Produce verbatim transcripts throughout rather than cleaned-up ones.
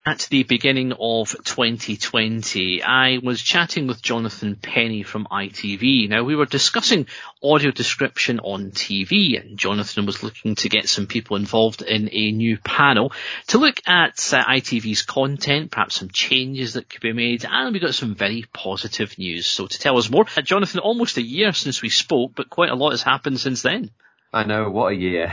At the beginning of twenty twenty, I was chatting with Jonathan Penny from I T V. Now, we were discussing audio description on T V, and Jonathan was looking to get some people involved in a new panel to look at uh, I T V's content, perhaps some changes that could be made, and we got some very positive news. So to tell us more, uh, Jonathan, almost a year since we spoke, but quite a lot has happened since then. I know, what a year.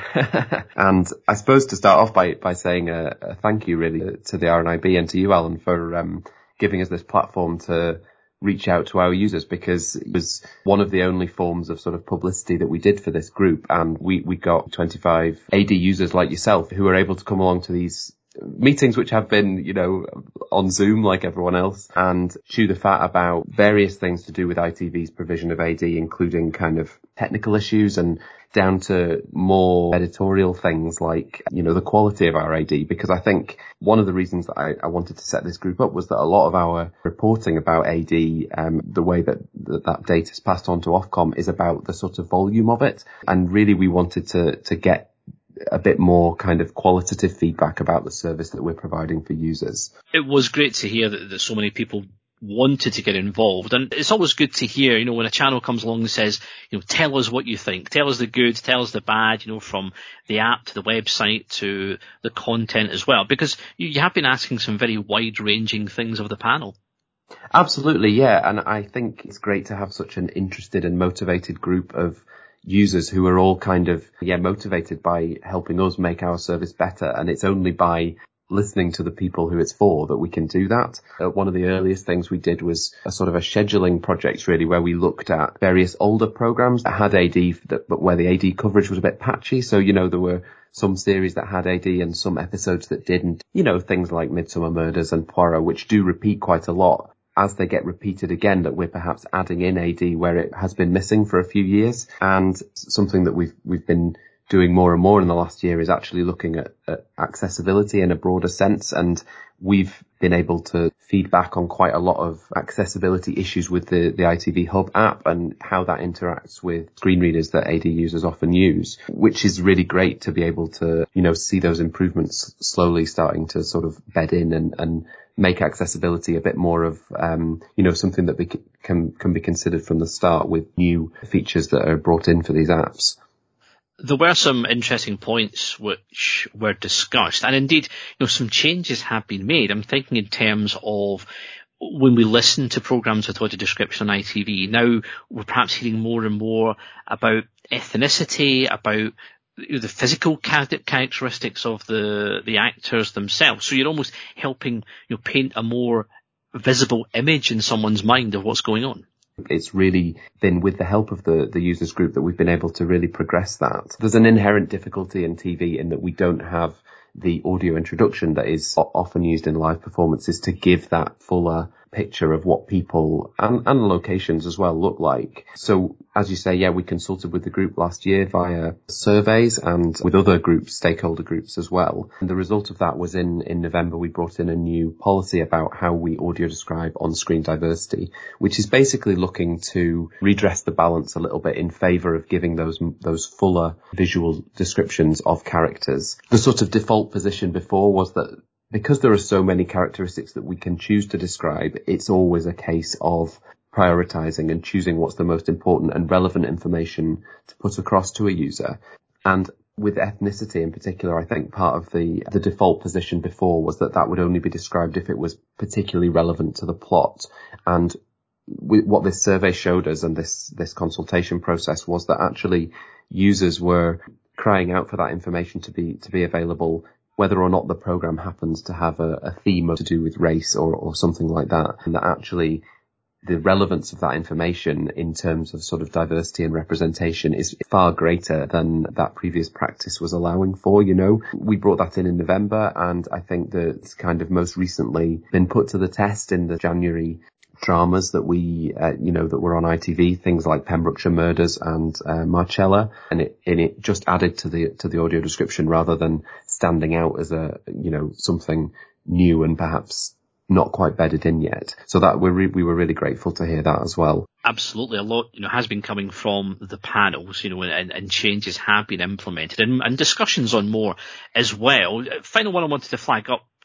And I suppose to start off by, by saying a, a thank you really to the R N I B and to you, Alan, for um, giving us this platform to reach out to our users, because it was one of the only forms of sort of publicity that we did for this group. And we, we got twenty-five A D users like yourself who were able to come along to these meetings, which have been, you know, on Zoom like everyone else, and chew the fat about various things to do with I T V's provision of A D, including kind of technical issues and down to more editorial things like, you know, the quality of our A D. Because I think one of the reasons that I, I wanted to set this group up was that a lot of our reporting about A D, um, the way that, that that data is passed on to Ofcom, is about the sort of volume of it. And really we wanted to, to get a bit more kind of qualitative feedback about the service that we're providing for users. It was great to hear that, that so many people wanted to get involved, and it's always good to hear, you know, when a channel comes along and says, you know, tell us what you think, tell us the good, tell us the bad, you know, from the app to the website to the content as well, because you, you have been asking some very wide-ranging things of the panel. Absolutely, yeah, and I think it's great to have such an interested and motivated group of users who are all kind of, yeah, motivated by helping us make our service better. And it's only by listening to the people who it's for that we can do that. Uh, one of the earliest things we did was a sort of a scheduling project, really, where we looked at various older programs that had A D, that, but where the A D coverage was a bit patchy. So, you know, there were some series that had A D and some episodes that didn't. You know, things like Midsummer Murders and Poirot, which do repeat quite a lot. As they get repeated again, that we're perhaps adding in A D where it has been missing for a few years. And something that we've we've been doing more and more in the last year is actually looking at, at accessibility in a broader sense. And we've been able to feed back on quite a lot of accessibility issues with the, the I T V Hub app and how that interacts with screen readers that A D users often use, which is really great to be able to, you know, see those improvements slowly starting to sort of bed in and, and make accessibility a bit more of, um, you know, something that be, can, can be considered from the start with new features that are brought in for these apps. There were some interesting points which were discussed, and indeed, you know, some changes have been made. I'm thinking in terms of when we listen to programs with audio description on I T V. Now we're perhaps hearing more and more about ethnicity, about you know, the physical characteristics of the the actors themselves. So you're almost helping, you know, paint a more visible image in someone's mind of what's going on. It's really been with the help of the, the users group that we've been able to really progress that. There's an inherent difficulty in T V in that we don't have the audio introduction that is often used in live performances to give that fuller picture of what people and, and locations as well look like. So as you say, yeah, we consulted with the group last year via surveys and with other groups, stakeholder groups as well. And the result of that was in, in November, we brought in a new policy about how we audio describe on-screen diversity, which is basically looking to redress the balance a little bit in favour of giving those, those fuller visual descriptions of characters. The sort of default position before was that because there are so many characteristics that we can choose to describe, it's always a case of prioritizing and choosing what's the most important and relevant information to put across to a user. And with ethnicity in particular, I think part of the, the default position before was that that would only be described if it was particularly relevant to the plot. And we, what this survey showed us and this, this consultation process was that actually users were crying out for that information to be, to be available whether or not the program happens to have a, a theme to do with race or, or something like that, and that actually the relevance of that information in terms of sort of diversity and representation is far greater than that previous practice was allowing for, you know. We brought that in in November, and I think that it's kind of most recently been put to the test in the January dramas that we, uh, you know, that were on I T V, things like Pembrokeshire Murders and uh, Marcella, and it, and it just added to the to the audio description rather than standing out as a, you know, something new and perhaps not quite bedded in yet. So that we re- we were really grateful to hear that as well. Absolutely, a lot, you know, has been coming from the panels, you know, and, and changes have been implemented, and, and discussions on more as well. Final one I wanted to flag up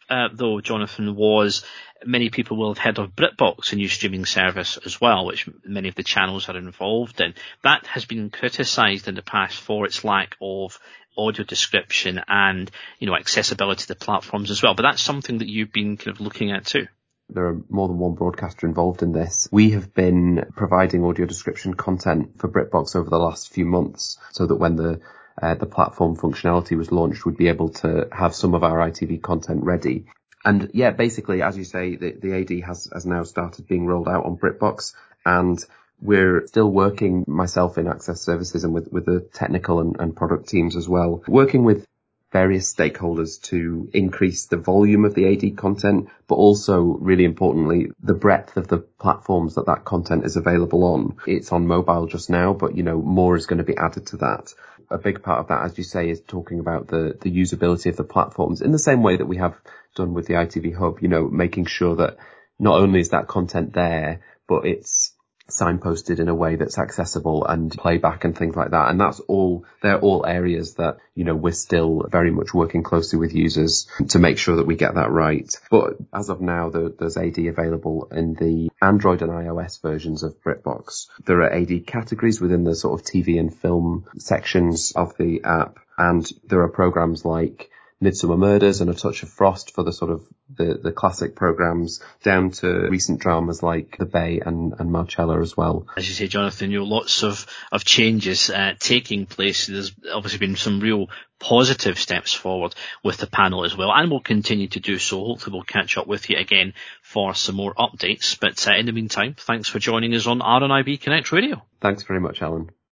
uh, though, Jonathan, was many people will have heard of BritBox, a new streaming service as well, which many of the channels are involved in. That has been criticised in the past for its lack of audio description and, you know, accessibility to platforms as well. But that's something that you've been kind of looking at too. There are more than one broadcaster involved in this. We have been providing audio description content for BritBox over the last few months so that when the uh, the platform functionality was launched, we'd be able to have some of our I T V content ready. And yeah, basically, as you say, the, the A D has, has now started being rolled out on BritBox, and we're still working, myself in Access Services and with, with the technical and, and product teams as well, working with various stakeholders to increase the volume of the A D content, but also, really importantly, the breadth of the platforms that that content is available on. It's on mobile just now, but, you know, more is going to be added to that. A big part of that, as you say, is talking about the, the usability of the platforms in the same way that we have done with the I T V Hub, you know, making sure that not only is that content there, but it's signposted in a way that's accessible and playback and things like that. And that's all, they're all areas that, you know, we're still very much working closely with users to make sure that we get that right. But as of now, the, there's A D available in the Android and iOS versions of BritBox. There are A D categories within the sort of T V and film sections of the app. And there are programs like Midsummer Murders and A Touch of Frost for the sort of the, the classic programs, down to recent dramas like The Bay and, and Marcella as well. As you say, Jonathan, you know, lots of, of changes uh, taking place. There's obviously been some real positive steps forward with the panel as well, and we'll continue to do so. Hopefully we'll catch up with you again for some more updates. But uh, in the meantime, thanks for joining us on R N I B Connect Radio. Thanks very much, Alan.